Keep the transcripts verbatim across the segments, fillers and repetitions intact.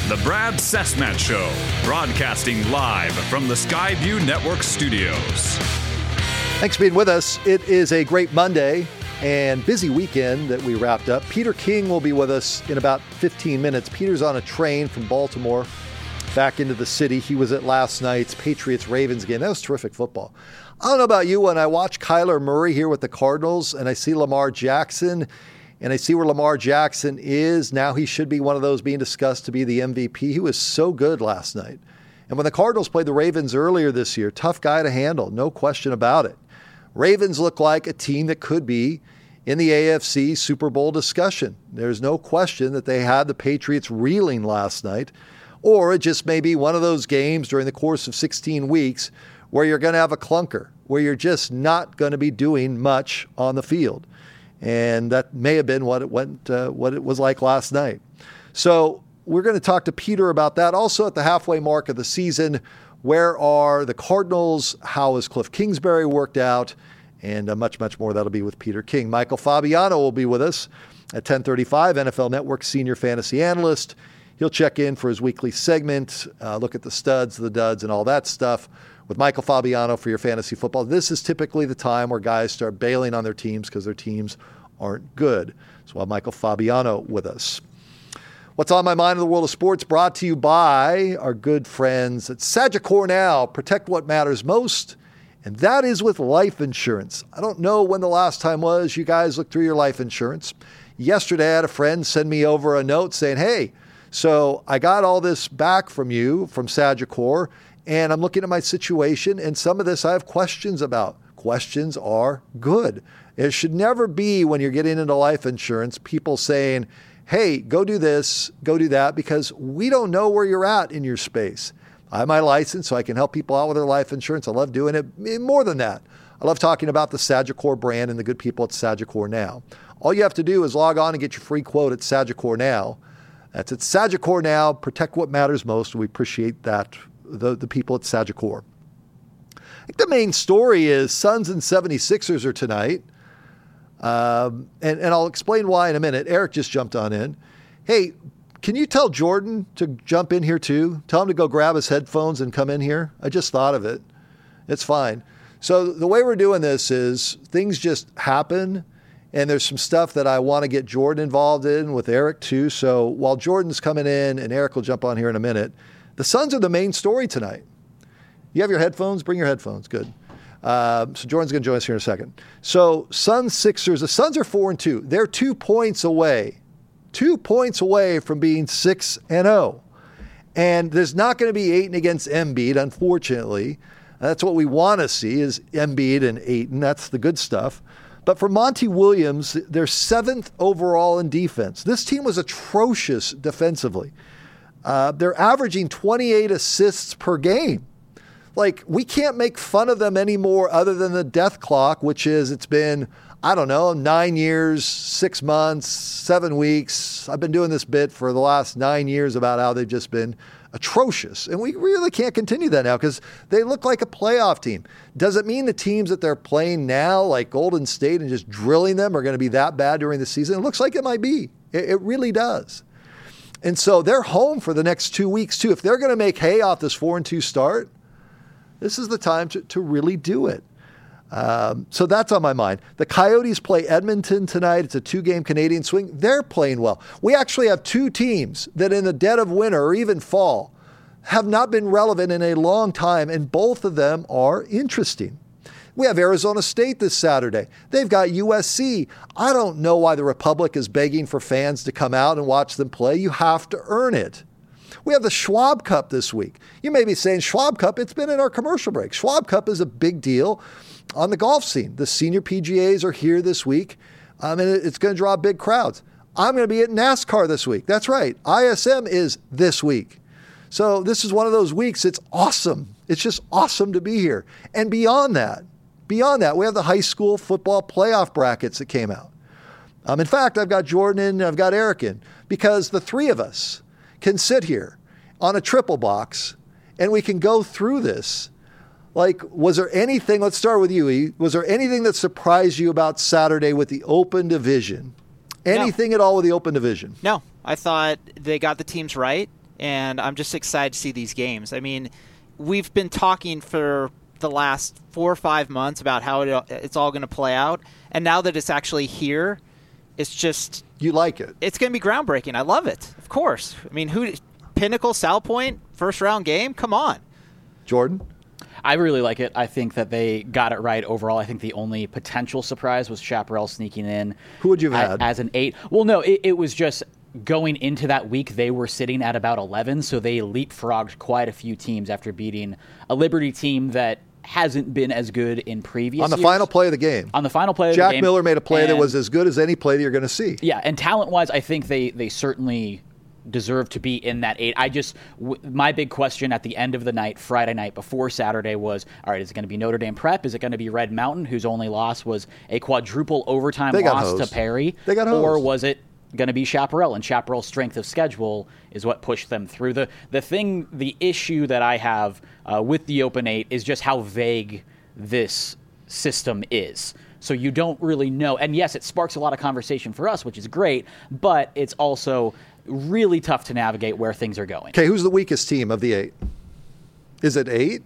The Brad Cessmat Show, broadcasting live from the Skyview Network studios. Thanks for being with us. It is a great Monday and busy weekend that we wrapped up. Peter King will be with us in about fifteen minutes. Peter's on a train from Baltimore back into the city. He was at last night's Patriots-Ravens game. That was terrific football. I don't know about you, when I watch Kyler Murray here with the Cardinals and I see Lamar Jackson and I see where Lamar Jackson is, now he should be one of those being discussed to be the M V P. He was so good last night. And when the Cardinals played the Ravens earlier this year, tough guy to handle, no question about it. Ravens look like a team that could be in the A F C Super Bowl discussion. There's no question that they had the Patriots reeling last night. Or it just may be one of those games during the course of sixteen weeks where you're going to have a clunker, where you're just not going to be doing much on the field. And that may have been what it went, uh, what it was like last night. So we're going to talk to Peter about that. Also at the halfway mark of the season, where are the Cardinals? How has Cliff Kingsbury worked out? And uh, much, much more. That'll be with Peter King. Michael Fabiano will be with us at ten thirty-five, N F L Network senior fantasy analyst. He'll check in for his weekly segment, uh, look at the studs, the duds, and all that stuff with Michael Fabiano for your fantasy football. This is typically the time where guys start bailing on their teams because their teams aren't good. So we'll have Michael Fabiano with us. What's on my mind in the world of sports brought to you by our good friends at Sagicor Now. Protect what matters most, and that is with life insurance. I don't know when the last time was you guys looked through your life insurance. Yesterday I had a friend send me over a note saying, hey, so I got all this back from you, from Sagicor, and I'm looking at my situation, and some of this I have questions about. Questions are good. It should never be, when you're getting into life insurance, people saying, hey, go do this, go do that, because we don't know where you're at in your space. I have my license, so I can help people out with their life insurance. I love doing it. More than that, I love talking about the Sagicor brand and the good people at Sagicor Now. All you have to do is log on and get your free quote at Sagicor Now. That's at Sagicor Now. Protect what matters most. We appreciate that, the, the people at Sagicor. I think the main story is Suns and seventy-sixers are tonight. Um, and, and I'll explain why in a minute. Eric just jumped on in. Hey, can you tell Jordan to jump in here too? Tell him to go grab his headphones and come in here. I just thought of it. It's fine. So the way we're doing this is things just happen. And there's some stuff that I want to get Jordan involved in with Eric too. So while Jordan's coming in and Eric will jump on here in a minute, the Suns are the main story tonight. You have your headphones? Bring your headphones. Good. Uh, so Jordan's going to join us here in a second. So Suns, Sixers, the Suns are four and two. They're two points away, two points away from being six and oh. And there's not going to be Ayton against Embiid, unfortunately. That's what we want to see is Embiid and Ayton. That's the good stuff. But for Monty Williams, they're seventh overall in defense. This team was atrocious defensively. Uh, they're averaging twenty-eight assists per game. Like, we can't make fun of them anymore other than the death clock, which is, it's been, I don't know, nine years, six months, seven weeks. I've been doing this bit for the last nine years about how they've just been atrocious. And we really can't continue that now because they look like a playoff team. Does it mean the teams that they're playing now, like Golden State and just drilling them, are going to be that bad during the season? It looks like it might be. It, it really does. And so they're home for the next two weeks too. If they're going to make hay off this four and two start, this is the time to, to really do it. Um, so that's on my mind. The Coyotes play Edmonton tonight. It's a two-game Canadian swing. They're playing well. We actually have two teams that in the dead of winter or even fall have not been relevant in a long time, and both of them are interesting. We have Arizona State this Saturday. They've got U S C. I don't know why the Republic is begging for fans to come out and watch them play. You have to earn it. We have the Schwab Cup this week. You may be saying, Schwab Cup, it's been in our commercial break. Schwab Cup is a big deal on the golf scene. The senior P G As are here this week, um, and it's going to draw big crowds. I'm going to be at NASCAR this week. That's right. I S M is this week. So this is one of those weeks. It's awesome. It's just awesome to be here. And beyond that, beyond that, we have the high school football playoff brackets that came out. Um, in fact, I've got Jordan in, I've got Eric in, because the three of us can sit here on a triple box and we can go through this. Like, was there anything, let's start with you, E. Was there anything that surprised you about Saturday with the Open Division? Anything no. at all with the Open Division? No. I thought they got the teams right. and I'm just excited to see these games. I mean, we've been talking for the last four or five months about how it, it's all going to play out, and now that it's actually here, it's just you like it. It's going to be groundbreaking. I love it. Of course. I mean, who Pinnacle, South Point, first round game? Come on. Jordan? I really like it. I think that they got it right overall. I think the only potential surprise was Chaparral sneaking in. Who would you have had? As an eight. Well, no, it, it was just going into that week, they were sitting at about eleven, so they leapfrogged quite a few teams after beating a Liberty team that hasn't been as good in previous On the years. final play of the game. On the final play of Jack the game. Jack Miller made a play and, that was as good as any play that you're going to see. Yeah, and talent-wise, I think they, they certainly deserve to be in that eight. I just, w- my big question at the end of the night, Friday night before Saturday was, all right, is it going to be Notre Dame Prep? Is it going to be Red Mountain, whose only loss was a quadruple overtime They got loss hosed. to Perry? They got Or hosed. was it going to be Chaparral? And Chaparral's strength of schedule is what pushed them through. The the thing, the issue that I have uh, with the Open eight is just how vague this system is. So you don't really know. And yes, it sparks a lot of conversation for us, which is great, but it's also really tough to navigate where things are going. Okay, who's the weakest team of the eight? Is it eight?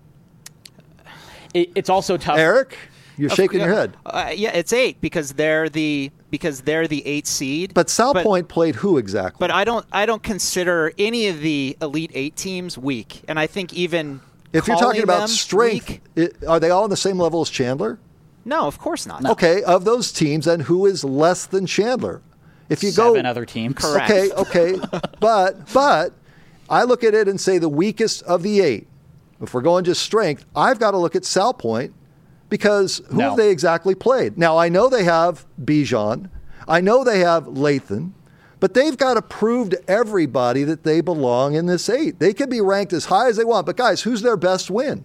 It, it's also tough. Eric, you're Of- shaking your head. Uh, yeah, it's eight because they're the because they're the eight seed. But South Point played who exactly? But I don't I don't consider any of the Elite Eight teams weak, and I think even if you're calling talking about them strength, weak, it, are they all on the same level as Chandler? no, of course not. Okay, of those teams, then who is less than Chandler? If you Seven go, other teams. Correct. Okay, okay, but but I look at it and say the weakest of the eight. If we're going just strength, I've got to look at South Point because who No. have they exactly played? Now I know they have Bijan, I know they have Lathan, but they've got to prove to everybody that they belong in this eight. They can be ranked as high as they want, but guys, who's their best win?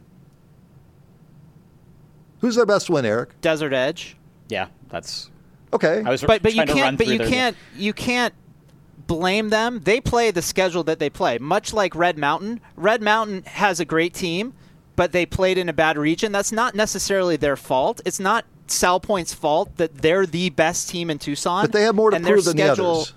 Who's their best win, Eric? Desert Edge. Yeah, that's. Okay. I was But but you trying to run can't but through you their- can't you can't blame them. They play the schedule that they play, much like Red Mountain. Red Mountain has a great team, but they played in a bad region. That's not necessarily their fault. It's not Sal Point's fault that they're the best team in Tucson. But they have more to and their prove than the schedule, others.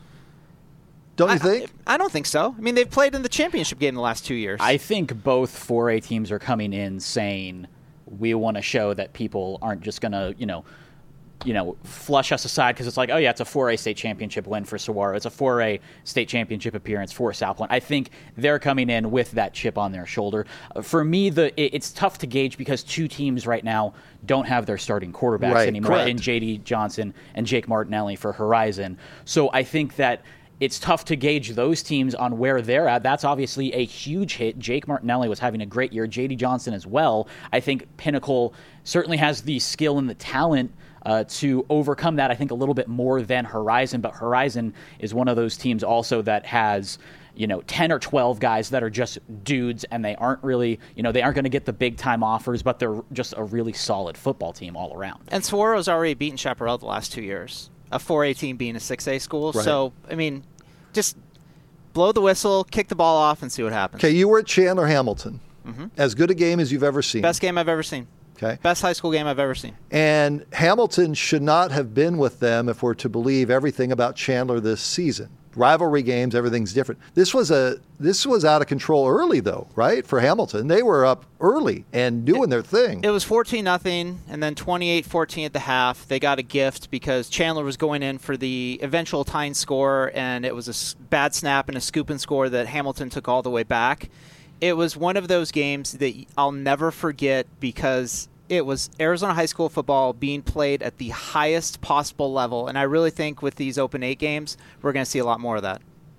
Don't you I, think? I, I don't think so. I mean, they've played in the championship game the last two years. I think both four A teams are coming in saying we want to show that people aren't just going to, you know, you know, flush us aside because it's like, oh yeah, it's a four A state championship win for Saguaro. It's a four A state championship appearance for South Point. I think they're coming in with that chip on their shoulder. Uh, for me, the it, it's tough to gauge because two teams right now don't have their starting quarterbacks Right, anymore correct. in J D Johnson and Jake Martinelli for Horizon. So I think that it's tough to gauge those teams on where they're at. That's obviously a huge hit. Jake Martinelli was having a great year. J D Johnson as well. I think Pinnacle certainly has the skill and the talent uh, to overcome that, I think, a little bit more than Horizon. But Horizon is one of those teams also that has, you know, ten or twelve guys that are just dudes, and they aren't really, you know, they aren't going to get the big-time offers, but they're just a really solid football team all around. And Saguaro's already beaten Chaparral the last two years. A four A team being a six A school. Right. So, I mean, just blow the whistle, kick the ball off, and see what happens. Okay, you were at Chandler Hamilton. Mm-hmm. As good a game as you've ever seen. Best game I've ever seen. Okay. Best high school game I've ever seen. And Hamilton should not have been with them if we're to believe everything about Chandler this season. Rivalry games, everything's different. This was a this was out of control early though, right? For Hamilton. They were up early and doing it, their thing. It was fourteen nothing and then twenty-eight fourteen at the half. They got a gift because Chandler was going in for the eventual tying score, and it was a s- bad snap and a scoop and score that Hamilton took all the way back. It was one of those games that I'll never forget because it was Arizona high school football being played at the highest possible level, and I really think with these Open eight games, we're going to see a lot more of that.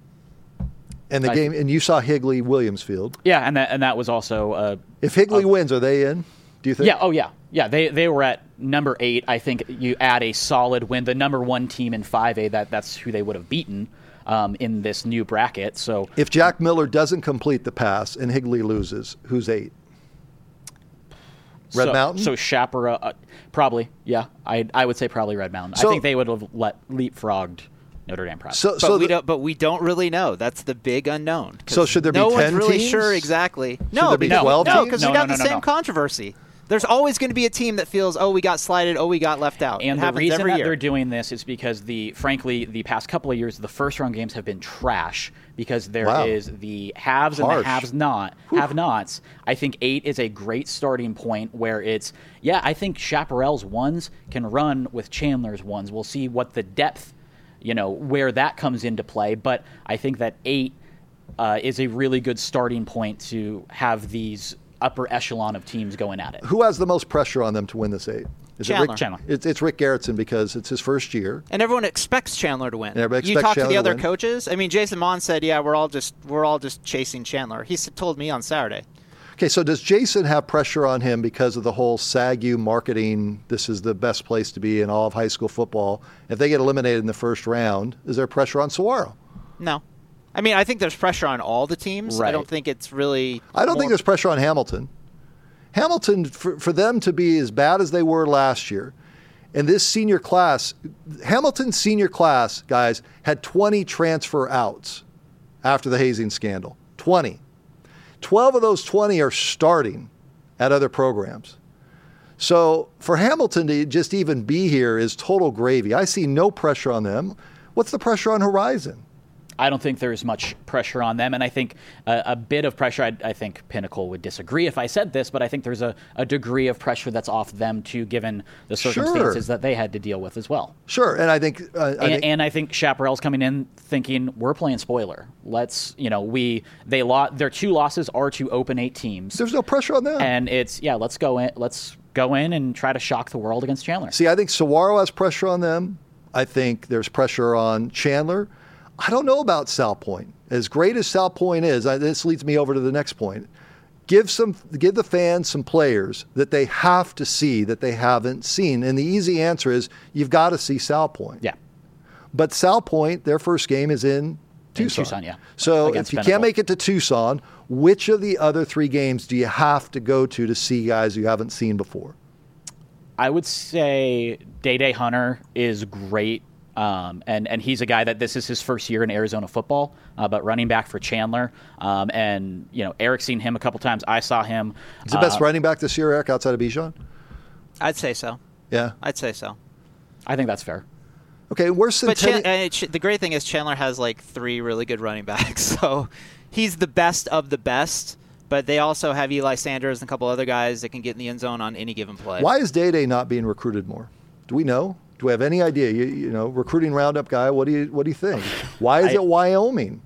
And the I- game and you saw Higley Williamsfield. Yeah, and that and that was also uh, If Higley Uh, wins, are they in? Do you think? yeah. Oh, yeah, yeah. They they were at number eight. I think you add a solid win, the number one team in five A. That that's who they would have beaten um, in this new bracket. So If Jack Miller doesn't complete the pass and Higley loses, who's eight? Red so, Mountain? So Chaparral, uh, probably. Yeah, I I would say probably Red Mountain. So- I think they would have let leapfrogged Notre Dame Prep. So, But so we the- don't. But we don't really know. That's the big unknown. 'Cause So should there be no ten one's really teams? sure exactly. No, there be because, twelve no, teams? because No, we no, got no, the no, same no. controversy. There's always going to be a team that feels, oh, we got slighted, oh, we got left out. And it the happens reason every that year. they're doing this is because, the frankly, the past couple of years, the first-round games have been trash because there Wow. is the haves and Harsh. the haves not have-nots. I think eight is a great starting point where it's, yeah, I think Chaparral's ones can run with Chandler's ones. We'll see what the depth, you know, where that comes into play. But I think that eight uh, is a really good starting point to have these upper echelon of teams going at it. Who has the most pressure on them to win this eight? Is Chandler. It Rick, Chandler. It's, it's Rick Garrettson because it's his first year. And everyone expects Chandler to win. And everybody you expects talk to Chandler the to other win. coaches. I mean, Jason Mon said, "Yeah, we're all just we're all just chasing Chandler." He s- told me on Saturday. Okay, so does Jason have pressure on him because of the whole S A G U marketing? This is the best place to be in all of high school football. If they get eliminated in the first round, is there pressure on Saguaro? No, I mean, I think there's pressure on all the teams. I Right. don't think it's really. I don't more- think there's pressure on Hamilton. Hamilton, for, for them to be as bad as they were last year, and this senior class, Hamilton's senior class, guys, had twenty transfer outs after the hazing scandal. twenty. twelve of those twenty are starting at other programs. So for Hamilton to just even be here is total gravy. I see no pressure on them. What's the pressure on Horizon? I don't think there's much pressure on them, and I think uh, a bit of pressure, I, I think Pinnacle would disagree if I said this, but I think there's a, a degree of pressure that's off them too, given the circumstances Sure. that they had to deal with as well. Sure, and I think... Uh, I And, think and I think Chaparral's coming in thinking, we're playing spoiler. Let's, you know, we, they lost, their two losses are to open eight teams. there's no pressure on them. And it's, yeah, let's go in, let's go in and try to shock the world against Chandler. See, I think Saguaro has pressure on them. I think there's pressure on Chandler. I don't know about Sal Point. As great as Sal Point is, I, this leads me over to the next point. Give some, give the fans some players that they have to see that they haven't seen. And the easy answer is you've got to see Sal Point. Yeah. But Sal Point, their first game is in Tucson. Tucson, yeah. So Against if you Pinnacle. can't make it to Tucson, which of the other three games do you have to go to to see guys you haven't seen before? I would say Day Day Hunter is great. Um, and, and he's a guy that this is his first year in Arizona football, uh, but running back for Chandler. Um, and, you know, Eric's seen him a couple times. I saw him. Is the best uh, running back this year, Eric, outside of Bijan? I'd say so. Yeah. I'd say so. I think that's fair. Okay, where's But Centennial? Chan- and it sh- the great thing is Chandler has like three really good running backs, so he's the best of the best. But they also have Eli Sanders and a couple other guys that can get in the end zone on any given play. Why is Day Day not being recruited more? Do we know? Do we have any idea? You, you know, recruiting roundup guy. What do you what do you think? Why is I- it Wyoming?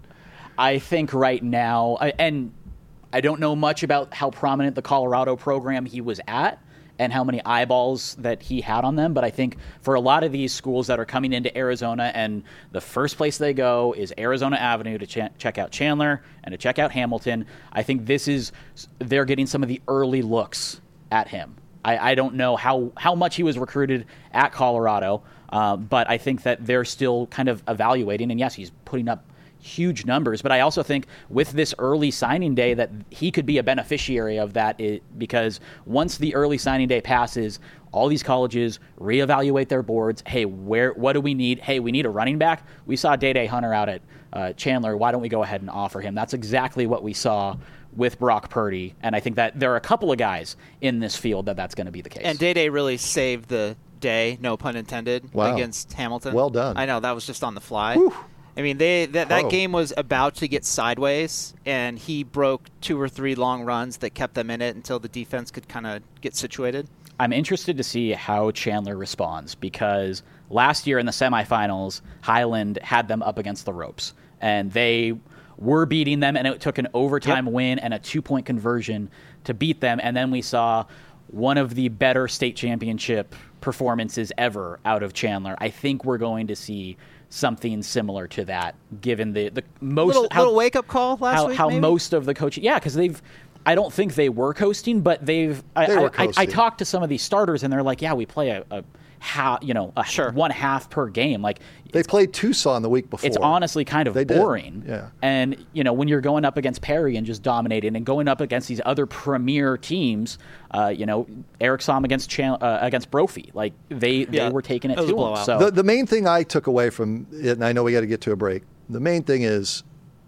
I think right now, I- and I don't know much about how prominent the Colorado program he was at and how many eyeballs that he had on them, but I think for a lot of these schools that are coming into Arizona and the first place they go is Arizona Avenue to ch- check out Chandler and to check out Hamilton, I think this is, they're getting some of the early looks at him. I, I don't know how, how much he was recruited at Colorado, uh, but I think that they're still kind of evaluating, and yes, he's putting up huge numbers, but I also think with this early signing day that he could be a beneficiary of that, it, because once the early signing day passes, all these colleges reevaluate their boards. Hey, where what do we need? Hey, we need a running back. We saw Day Day Hunter out at uh, Chandler. Why don't we go ahead and offer him? That's exactly what we saw with Brock Purdy, and I think that there are a couple of guys in this field that that's going to be the case. And Day Day really saved the day, no pun intended, Wow. against Hamilton. Well done. I know, that was just on the fly. Whew. I mean, they that, Pro. that game was about to get sideways, and he broke two or three long runs that kept them in it until the defense could kind of get situated. I'm interested to see how Chandler responds, because last year in the semifinals, Highland had them up against the ropes, and they were beating them, and it took an overtime Yep. win and a two-point conversion to beat them, and then we saw one of the better state championship performances ever out of Chandler. I think we're going to see something similar to that, given the, the most... Little, how, little wake-up call last how, week, how maybe? most of the coaching... Yeah, because they've... I don't think they were coasting, but they've... I, They were I, I, I coasting. talked to some of these starters, and they're like, yeah, we play a... a half, you know, a Sure. one half per game. Like, They played Tucson the week before. it's honestly kind of They did, boring. yeah. And, you know, when you're going up against Perry and just dominating and going up against these other premier teams, uh, you know, Eric Som against Chan- uh, against Brophy, like they, Yeah, they were taking it it was to a him. blowout. So The, the main thing I took away from it, and I know we got to get to a break, the main thing is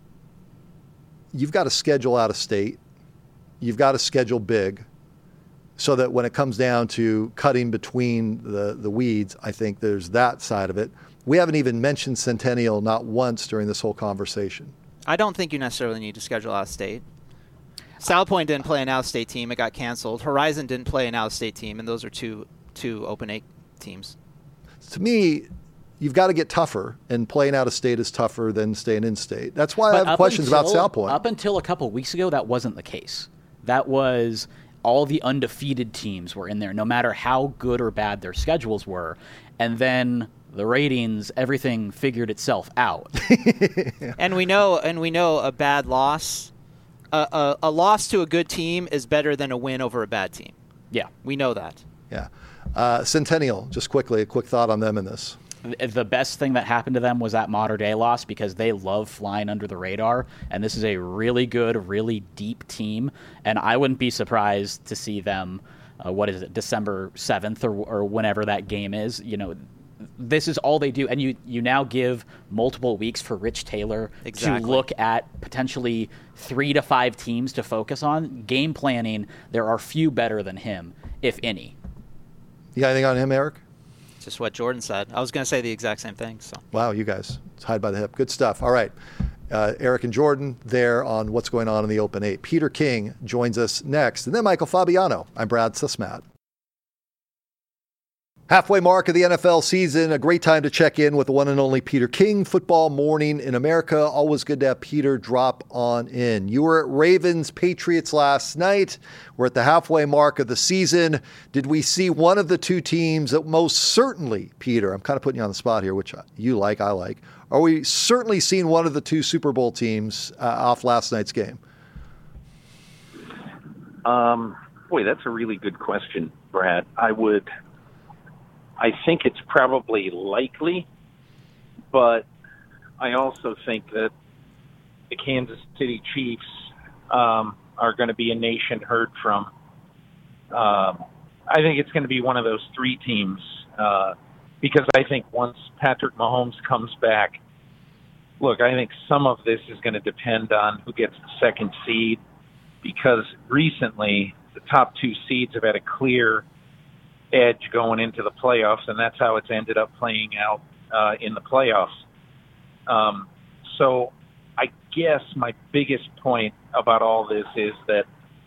you've got to schedule out of state. You've got to schedule big. so that when it comes down to cutting between the, the weeds, I think there's that side of it. We haven't even mentioned Centennial not once during this whole conversation. I don't think you necessarily need to schedule out-of-state. South Point didn't play an out-of-state team. It got canceled. Horizon didn't play an out-of-state team, and those are two two Open eight teams. To me, you've got to get tougher, and playing out-of-state is tougher than staying in-state. That's why but I have questions until, about South Point. Up until a couple of weeks ago, that wasn't the case. That was all the undefeated teams were in there, no matter how good or bad their schedules were. And then the ratings, everything figured itself out. And we know, and we know a bad loss, a, a, a loss to a good team is better than a win over a bad team. Yeah, we know that. Yeah, uh, Centennial. Just quickly, a quick thought on them in this. The best thing that happened to them was that Mater Dei loss because they love flying under the radar, and this is a really good, really deep team, and I wouldn't be surprised to see them, uh, what is it, December seventh or, or whenever that game is. You know, this is all they do, and you, you now give multiple weeks for Rich Taylor exactly. to look at potentially three to five teams to focus on. Game planning, there are few better than him, if any. You got anything on him, Eric? Just what Jordan said. I was going to say the exact same thing. So. Wow, you guys. It's hide by the hip. Good stuff. All right. Uh, Eric and Jordan there on what's going on in the Open eight. Peter King joins us next. And then Michael Fabiano. I'm Brad Sussmat. Halfway mark of the N F L season. A great time to check in with the one and only Peter King. Football morning in America. Always good to have Peter drop on in. You were at Ravens Patriots last night. We're at the halfway mark of the season. Did we see one of the two teams that most certainly, Peter, I'm kind of putting you on the spot here, which you like, I like. Are we certainly seeing one of the two Super Bowl teams uh, off last night's game? Um, boy, that's a really good question, Brad. I would... I think it's probably likely, but I also think that the Kansas City Chiefs um, are going to be a nation heard from. Um, I think it's going to be one of those three teams uh, because I think once Patrick Mahomes comes back, look, I think some of this is going to depend on who gets the second seed because recently the top two seeds have had a clear edge going into the playoffs, and that's how it's ended up playing out uh, in the playoffs. Um, so I guess my biggest point about all this is that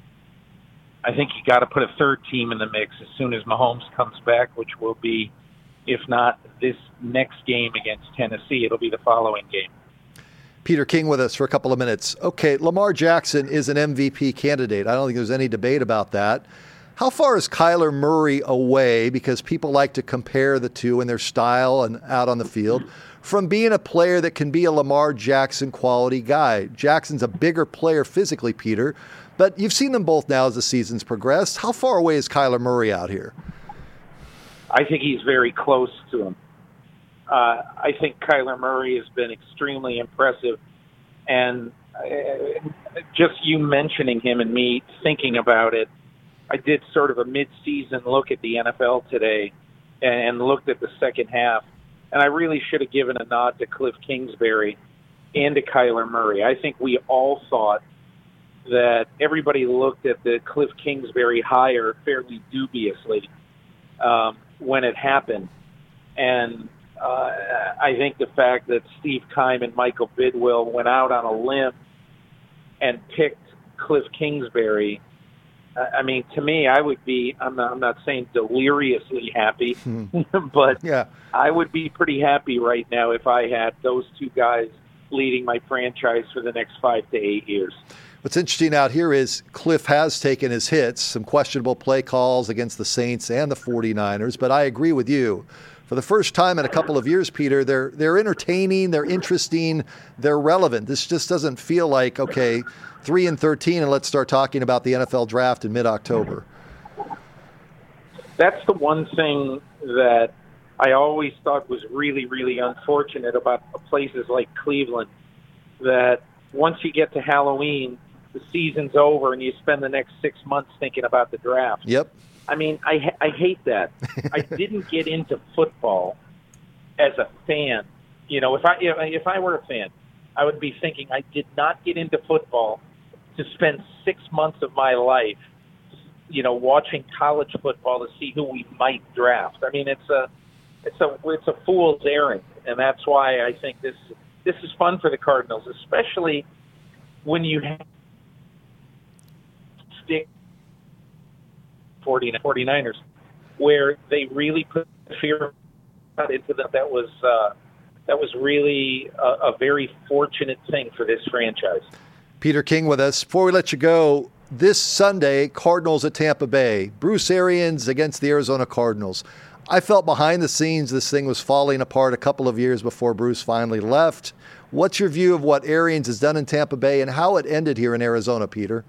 I think you got to put a third team in the mix as soon as Mahomes comes back, which will be, if not this next game against Tennessee, it'll be the following game. Peter King with us for a couple of minutes. Okay, Lamar Jackson is an M V P candidate. I don't think there's any debate about that. How far is Kyler Murray away, because people like to compare the two in their style and out on the field, from being a player that can be a Lamar Jackson quality guy? Jackson's a bigger player physically, Peter, but you've seen them both now as the season's progressed. How far away is Kyler Murray out here? I think he's very close to him. Uh, I think Kyler Murray has been extremely impressive, and uh, just you mentioning him and me thinking about it, I did sort of a mid-season look at the N F L today and looked at the second half, and I really should have given a nod to Cliff Kingsbury and to Kyler Murray. I think we all thought that everybody looked at the Cliff Kingsbury hire fairly dubiously um, when it happened, and uh, I think the fact that Steve Keim and Michael Bidwill went out on a limb and picked Cliff Kingsbury, I mean, to me, I would be, I'm not, I'm not saying deliriously happy, but yeah. I would be pretty happy right now if I had those two guys leading my franchise for the next five to eight years. What's interesting out here is Cliff has taken his hits, some questionable play calls against the Saints and the forty-niners, but I agree with you. For the first time in a couple of years, Peter, they're they're entertaining, they're interesting, they're relevant. This just doesn't feel like, okay, three and thirteen, and let's start talking about the N F L draft in mid-October. That's the one thing that I always thought was really, really unfortunate about places like Cleveland, that once you get to Halloween, the season's over and you spend the next six months thinking about the draft. Yep. I mean, I I hate that. I didn't get into football as a fan. You know, if I if I were a fan, I would be thinking I did not get into football to spend six months of my life you know, watching college football to see who we might draft. I mean, it's a it's a it's a fool's errand, and that's why I think this this is fun for the Cardinals, especially when you have stick forty-niners, where they really put fear into that. That was uh, that was really a, a very fortunate thing for this franchise. Peter King with us. Before we let you go, this Sunday, Cardinals at Tampa Bay. Bruce Arians against the Arizona Cardinals. I felt behind the scenes this thing was falling apart a couple of years before Bruce finally left. What's your view of what Arians has done in Tampa Bay and how it ended here in Arizona, Peter?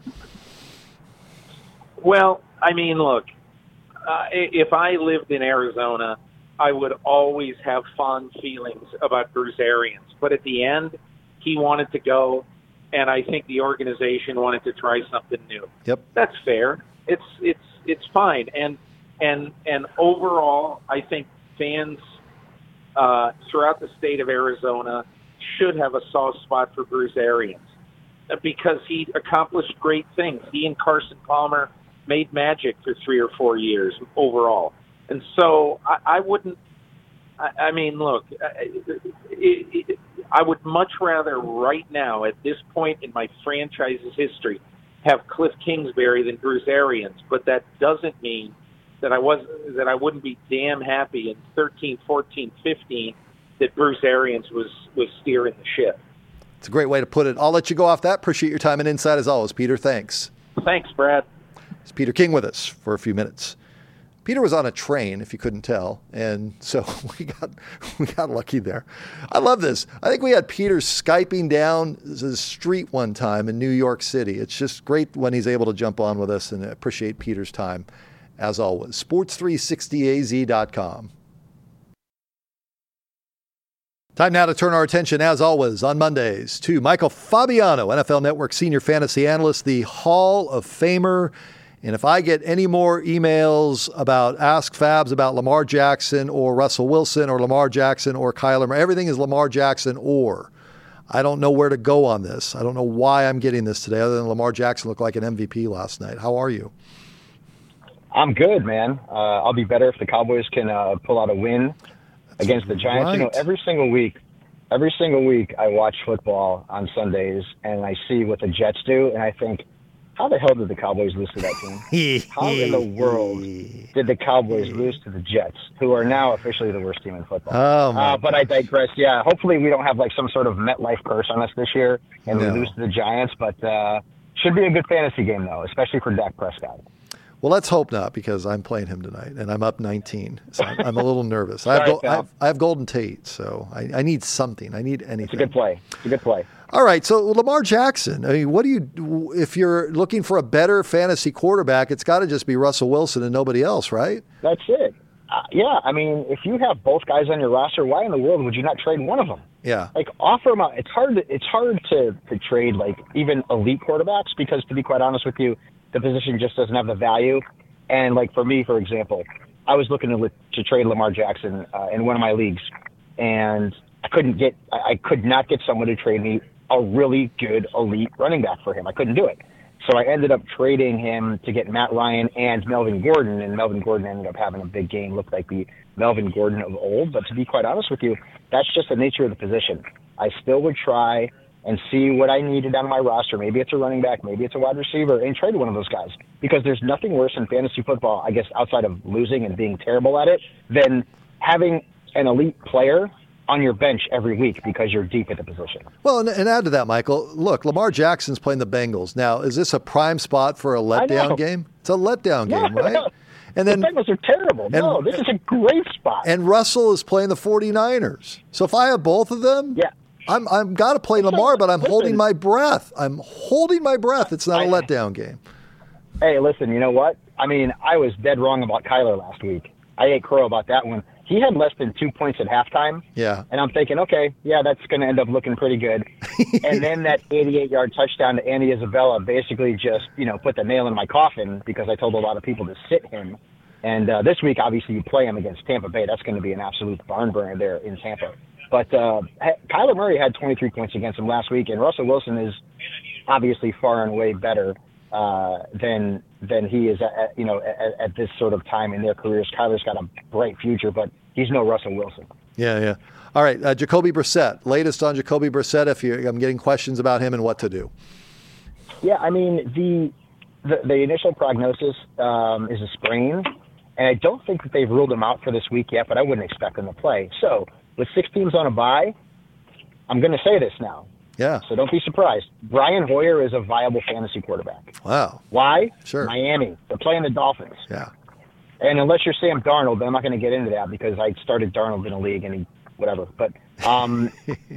Well, I mean, look, uh, if I lived in Arizona, I would always have fond feelings about Bruce Arians. But at the end, he wanted to go, and I think the organization wanted to try something new. Yep, that's fair. It's it's it's fine. And and and overall, I think fans uh, throughout the state of Arizona should have a soft spot for Bruce Arians because he accomplished great things. He and Carson Palmer made magic for three or four years overall. And so I, I wouldn't, I, I mean, look, it, it, it, I would much rather right now at this point in my franchise's history have Cliff Kingsbury than Bruce Arians. But that doesn't mean that I was that I wouldn't be damn happy in thirteen, fourteen, fifteen that Bruce Arians was, was steering the ship. It's a great way to put it. I'll let you go off that. Appreciate your time and insight as always, Peter. Thanks. Thanks, Brad. It's Peter King with us for a few minutes. Peter was on a train, if you couldn't tell, and so we got we got lucky there. I love this. I think we had Peter Skyping down the street one time in New York City. It's just great when he's able to jump on with us, and I appreciate Peter's time, as always. sports three sixty A Z dot com. Time now to turn our attention, as always, on Mondays to Michael Fabiano, N F L Network Senior Fantasy Analyst, the Hall of Famer. And if I get any more emails about Ask Fabs about Lamar Jackson or Russell Wilson or Lamar Jackson or Kyler Murray, everything is Lamar Jackson or. I don't know where to go on this. I don't know why I'm getting this today other than Lamar Jackson looked like an M V P last night. How are you? I'm good, man. Uh, I'll be better if the Cowboys can uh, pull out a win That's against the Giants. Right. You know, every single week, every single week I watch football on Sundays and I see what the Jets do, and I think, how the hell did the Cowboys lose to that team? How in the world did the Cowboys lose to the Jets, who are now officially the worst team in football? Oh, uh, but I digress. Yeah, hopefully we don't have like some sort of MetLife curse on us this year and no. we lose to the Giants. But uh, should be a good fantasy game, though, especially for Dak Prescott. Well, let's hope not, because I'm playing him tonight, and I'm up nineteen, so I'm, I'm a little nervous. Sorry, I, have Go- I, have, I have Golden Tate, so I, I need something. I need anything. It's a good play. It's a good play. All right, so Lamar Jackson. I mean, what do you? If you're looking for a better fantasy quarterback, it's got to just be Russell Wilson and nobody else, right? That's it. Uh, yeah, I mean, if you have both guys on your roster, why in the world would you not trade one of them? Yeah, like offer them out. It's hard. To, it's hard to, to trade like even elite quarterbacks because, to be quite honest with you, the position just doesn't have the value. And like for me, for example, I was looking to to trade Lamar Jackson uh, in one of my leagues, and I couldn't get. I, I could not get someone to trade me a really good elite running back for him. I couldn't do it. So I ended up trading him to get Matt Ryan and Melvin Gordon, and Melvin Gordon ended up having a big game, looked like the Melvin Gordon of old. But to be quite honest with you, that's just the nature of the position. I still would try and see what I needed on my roster. Maybe it's a running back, maybe it's a wide receiver, and trade one of those guys. Because there's nothing worse in fantasy football, I guess, outside of losing and being terrible at it, than having an elite player on your bench every week because you're deep at the position. Well, and, and add to that, Michael, look, Lamar Jackson's playing the Bengals. Now, is this a prime spot for a letdown game? It's a letdown game, no, right? No. And then the Bengals are terrible. And, no, this is a great spot. And Russell is playing the forty-niners. So if I have both of them, yeah. I'm I'm got to play Lamar, but I'm listen, holding my breath. I'm holding my breath. It's not I, a letdown game. Hey, listen, you know what? I mean, I was dead wrong about Kyler last week. I ate crow about that one. He had less than two points at halftime. Yeah. And I'm thinking, okay, yeah, that's going to end up looking pretty good. And then that eighty-eight-yard touchdown to Andy Isabella basically just, you know, put the nail in my coffin because I told a lot of people to sit him. And uh, this week, obviously, you play him against Tampa Bay. That's going to be an absolute barn burner there in Tampa. But uh, Kyler Murray had twenty-three points against him last week, and Russell Wilson is obviously far and away better. uh, than than he is at, you know at, at this sort of time in their careers. Kyler's got a bright future, but he's no Russell Wilson. Yeah, yeah. All right, uh, Jacoby Brissett. Latest on Jacoby Brissett. If you, I'm getting questions about him and what to do. Yeah, I mean the the, the initial prognosis um, is a sprain, and I don't think that they've ruled him out for this week yet. But I wouldn't expect him to play. So with six teams on a bye, I'm going to say this now. Yeah. So don't be surprised. Brian Hoyer is a viable fantasy quarterback. Wow. Why? Sure. Miami. They're playing the Dolphins. Yeah. And unless you're Sam Darnold, then I'm not going to get into that because I started Darnold in a league and he, whatever. But um,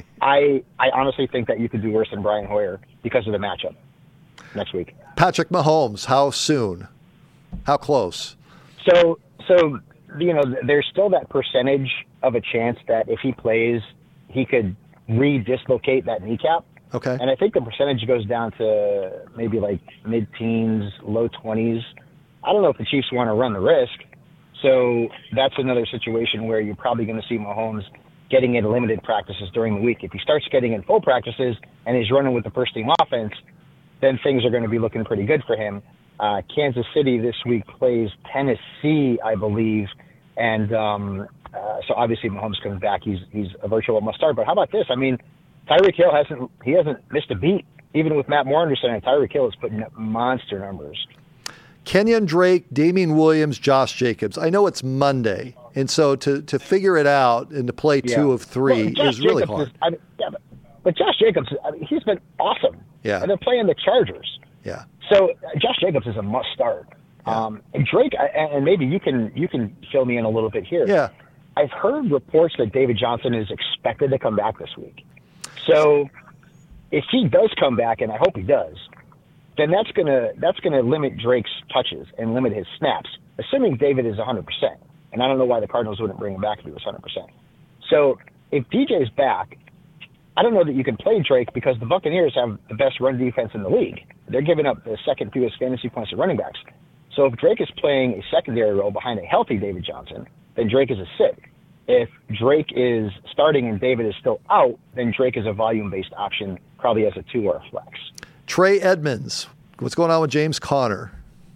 I I honestly think that you could do worse than Brian Hoyer because of the matchup next week. Patrick Mahomes, how soon? How close? So, so you know, there's still that percentage of a chance that if he plays, he could re-dislocate that kneecap. Okay. And I think the percentage goes down to maybe like mid-teens, low twenties. I don't know if the Chiefs want to run the risk. So that's another situation where you're probably going to see Mahomes getting in limited practices during the week. If he starts getting in full practices and he's running with the first team offense, then things are going to be looking pretty good for him. Uh, Kansas City this week plays Tennessee, I believe. And um, uh, so obviously Mahomes comes back. He's he's a virtual must start. But how about this? I mean, Tyreek Hill hasn't he hasn't missed a beat. Even with Matt Moore understanding, Tyreek Hill is putting up monster numbers. Kenyon Drake, Damien Williams, Josh Jacobs. I know it's Monday, and so to, to figure it out and to play Yeah. two of three well, is really Jacobs hard. Is, I mean, yeah, but, but Josh Jacobs, I mean, he's been awesome. Yeah. And they're playing the Chargers. Yeah. So uh, Josh Jacobs is a must start. Yeah. Um, and Drake, I, and maybe you can you can fill me in a little bit here. Yeah. I've heard reports that David Johnson is expected to come back this week. So if he does come back, and I hope he does, then that's gonna that's gonna limit Drake's touches and limit his snaps, assuming David is one hundred percent. And I don't know why the Cardinals wouldn't bring him back if he was one hundred percent. So if D J's back, I don't know that you can play Drake because the Buccaneers have the best run defense in the league. They're giving up the second fewest fantasy points to running backs. So if Drake is playing a secondary role behind a healthy David Johnson, then Drake is a sit. If Drake is starting and David is still out, then Drake is a volume-based option, probably as a two or a flex. Trey Edmonds, what's going on with James Conner?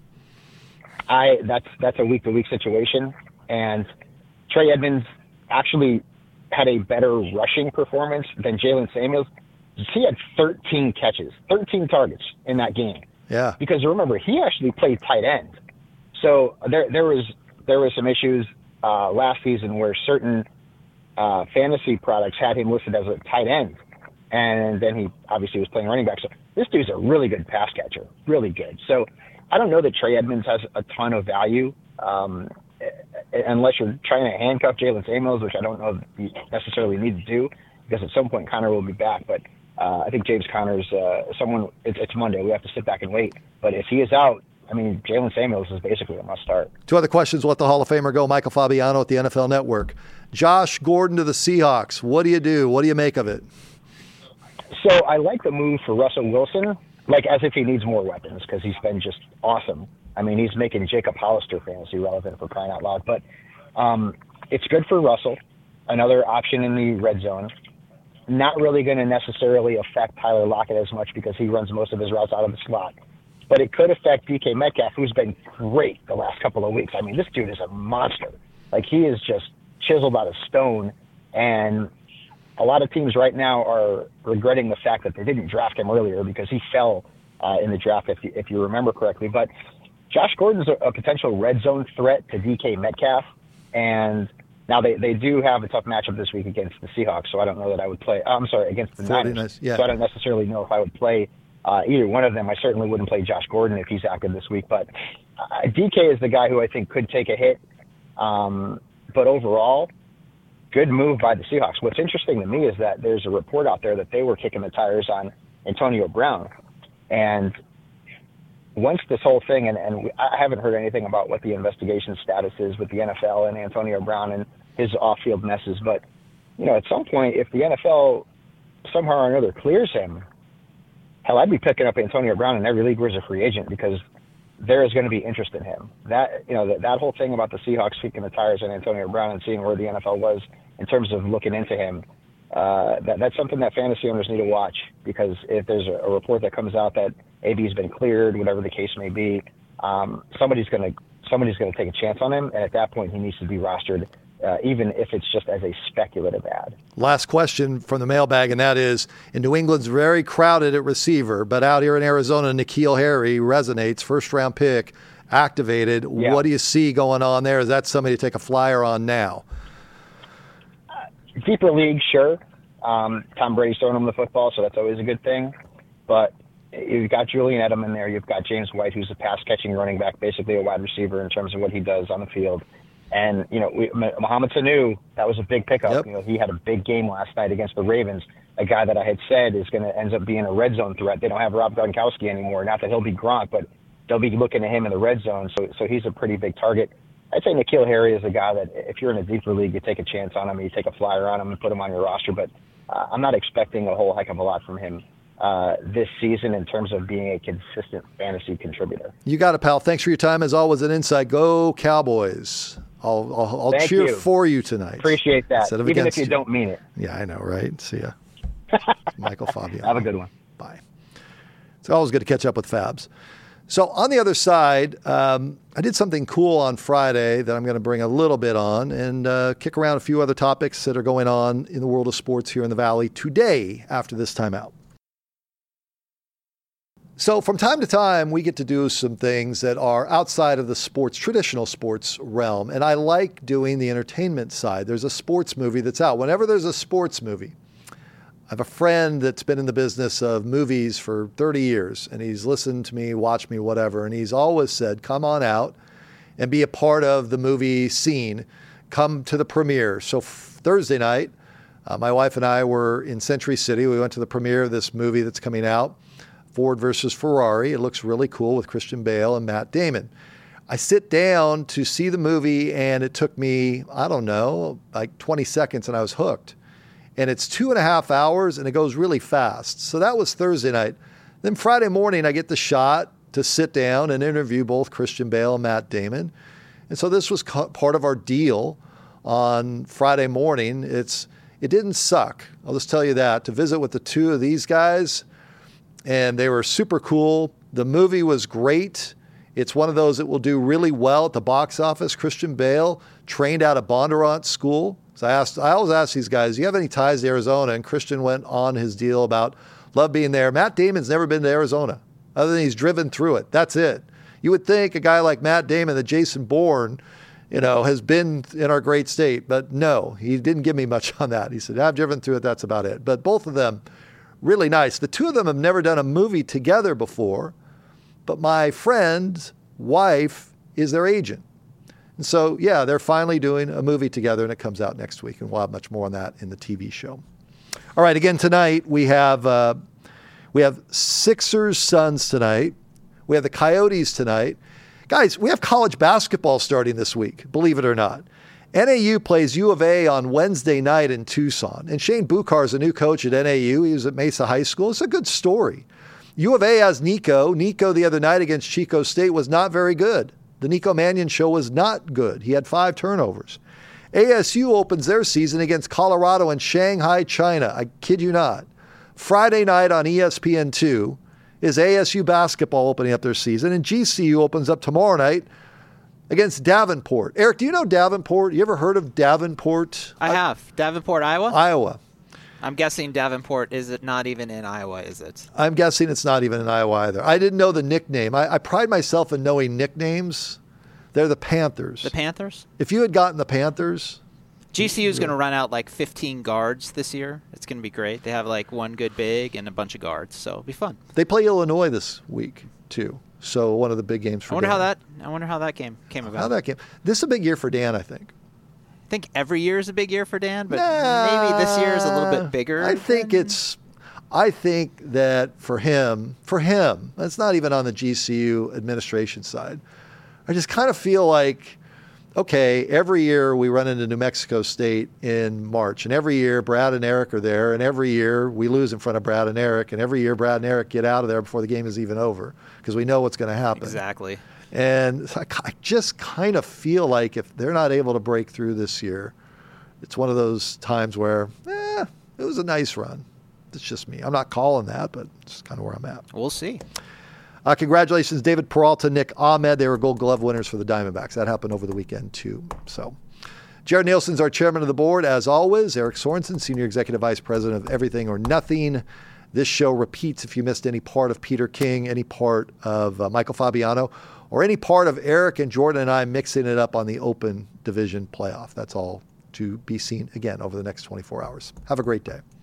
I that's that's a week-to-week situation, and Trey Edmonds actually had a better rushing performance than Jalen Samuels. He had thirteen catches, thirteen targets in that game. Yeah. Because remember, he actually played tight end. So there there was there was some issues uh, last season where certain uh, fantasy products had him listed as a tight end, and then he obviously was playing running back. So this dude's a really good pass catcher, really good. So I don't know that Trey Edmonds has a ton of value um, unless you're trying to handcuff Jalen Samuels, which I don't know if you necessarily need to do because at some point Conner will be back. But uh, I think James Conner's uh, someone. It's, it's Monday. We have to sit back and wait. But if he is out, I mean, Jalen Samuels is basically a must start. Two other questions. We'll let the Hall of Famer go. Michael Fabiano at the N F L Network. Josh Gordon to the Seahawks. What do you do? What do you make of it? So I like the move for Russell Wilson, like as if he needs more weapons because he's been just awesome. I mean, he's making Jacob Hollister fantasy relevant for crying out loud. But um, it's good for Russell, another option in the red zone. Not really going to necessarily affect Tyler Lockett as much because he runs most of his routes out of the slot. But it could affect D K Metcalf, who's been great the last couple of weeks. I mean, this dude is a monster. Like, he is just chiseled out of stone. And a lot of teams right now are regretting the fact that they didn't draft him earlier because he fell uh, in the draft, if you, if you remember correctly. But Josh Gordon's a, a potential red zone threat to D K Metcalf. And now they, they do have a tough matchup this week against the Seahawks, so I don't know that I would play. I'm sorry, against the Niners. Yeah. So I don't necessarily know if I would play uh, either one of them. I certainly wouldn't play Josh Gordon if he's active this week. But uh, D K is the guy who I think could take a hit. Um, but overall, good move by the Seahawks. What's interesting to me is that there's a report out there that they were kicking the tires on Antonio Brown. And once this whole thing, and, and I haven't heard anything about what the investigation status is with the N F L and Antonio Brown and his off-field messes, but, you know, at some point, if the N F L somehow or another clears him, hell, I'd be picking up Antonio Brown in every league where he's a free agent because there is going to be interest in him. That, you know, that, that whole thing about the Seahawks kicking the tires on Antonio Brown and seeing where the N F L was in terms of looking into him, uh, that, that's something that fantasy owners need to watch because if there's a, a report that comes out that A B's been cleared, whatever the case may be. Um, somebody's going to somebody's going to take a chance on him, and at that point, he needs to be rostered, uh, even if it's just as a speculative ad. Last question from the mailbag, and that is, in New England's very crowded at receiver, but out here in Arizona, N'Keal Harry resonates, first-round pick, activated. Yeah. What do you see going on there? Is that somebody to take a flyer on now? Uh, deeper league, sure. Um, Tom Brady's throwing him the football, so that's always a good thing. But you've got Julian Edelman there. You've got James White, who's a pass-catching running back, basically a wide receiver in terms of what he does on the field. And, you know, we, Mohamed Sanu, that was a big pickup. Yep. You know, he had a big game last night against the Ravens, a guy that I had said is going to end up being a red zone threat. They don't have Rob Gronkowski anymore. Not that he'll be Gronk, but they'll be looking at him in the red zone. So, so he's a pretty big target. I'd say N'Keal Harry is a guy that if you're in a deeper league, you take a chance on him, you take a flyer on him and put him on your roster. But uh, I'm not expecting a whole heck of a lot from him uh, this season in terms of being a consistent fantasy contributor. You got it, pal. Thanks for your time. As always, an insight. Go Cowboys. I'll, I'll, I'll cheer you. for you tonight. Appreciate that, even if you, you don't mean it. Yeah, I know, right? See ya. Michael Fabiano. Have a good one. Bye. It's always good to catch up with Fabs. So on the other side, um, I did something cool on Friday that I'm going to bring a little bit on and uh, kick around a few other topics that are going on in the world of sports here in the Valley today after this timeout. So from time to time, we get to do some things that are outside of the sports, traditional sports realm. And I like doing the entertainment side. There's a sports movie that's out. Whenever there's a sports movie, I have a friend that's been in the business of movies for thirty years, and he's listened to me, watched me, whatever. And he's always said, come on out and be a part of the movie scene. Come to the premiere. So f- Thursday night, uh, my wife and I were in Century City. We went to the premiere of this movie that's coming out. Ford versus Ferrari. It looks really cool with Christian Bale and Matt Damon. I sit down to see the movie, and it took me, I don't know, like twenty seconds, and I was hooked. And it's two and a half hours, and it goes really fast. So that was Thursday night. Then Friday morning, I get the shot to sit down and interview both Christian Bale and Matt Damon. And so this was part of our deal on Friday morning. It's It didn't suck. I'll just tell you that. To visit with the two of these guys, and they were super cool. The movie was great. It's one of those that will do really well at the box office. Christian Bale trained out of Bondurant School. So I asked, I always ask these guys, do you have any ties to Arizona? And Christian went on his deal about love being there. Matt Damon's never been to Arizona, other than he's driven through it. That's it. You would think a guy like Matt Damon, that Jason Bourne, you know, has been in our great state, but no, he didn't give me much on that. He said, I've driven through it. That's about it. But both of them, really nice. The two of them have never done a movie together before, but my friend's wife is their agent. And so, yeah, they're finally doing a movie together, and it comes out next week, and we'll have much more on that in the T V show. All right, again, tonight we have uh, we have Sixers Suns tonight. We have the Coyotes tonight. Guys, we have college basketball starting this week, believe it or not. N A U plays U of A on Wednesday night in Tucson. And Shane Buchar is a new coach at N A U. He was at Mesa High School. It's a good story. U of A has Nico. Nico the other night against Chico State was not very good. The Nico Mannion show was not good. He had five turnovers. A S U opens their season against Colorado and Shanghai, China. I kid you not. Friday night on E S P N two is A S U basketball opening up their season. And G C U opens up tomorrow night against Davenport. Eric, do you know Davenport? You ever heard of Davenport? I have. Davenport, Iowa? Iowa. I'm guessing Davenport, is it not even in Iowa, is it? I'm guessing it's not even in Iowa either. I didn't know the nickname. I, I pride myself in knowing nicknames. They're the Panthers. The Panthers? If you had gotten the Panthers. G C U is going to run out like fifteen guards this year. It's going to be great. They have like one good big and a bunch of guards, so it'll be fun. They play Illinois this week, too. So one of the big games for I wonder Dan. how that I wonder how that game came about. How that game. This is a big year for Dan, I think. I think every year is a big year for Dan, but nah, maybe this year is a little bit bigger. I think than... it's I think that for him, for him, it's not even on the G C U administration side. I just kind of feel like, okay, every year we run into New Mexico State in March, and every year Brad and Eric are there, and every year we lose in front of Brad and Eric, and every year Brad and Eric get out of there before the game is even over because we know what's going to happen. Exactly. And I just kind of feel like if they're not able to break through this year, it's one of those times where, eh, it was a nice run. It's just me. I'm not calling that, but it's kind of where I'm at. We'll see. Uh, congratulations, David Peralta, Nick Ahmed. They were Gold Glove winners for the Diamondbacks. That happened over the weekend, too. So, Jared Nielsen's our chairman of the board, as always. Eric Sorensen, senior executive vice president of Everything or Nothing. This show repeats if you missed any part of Peter King, any part of uh, Michael Fabiano, or any part of Eric and Jordan and I mixing it up on the Open Division playoff. That's all to be seen again over the next twenty-four hours. Have a great day.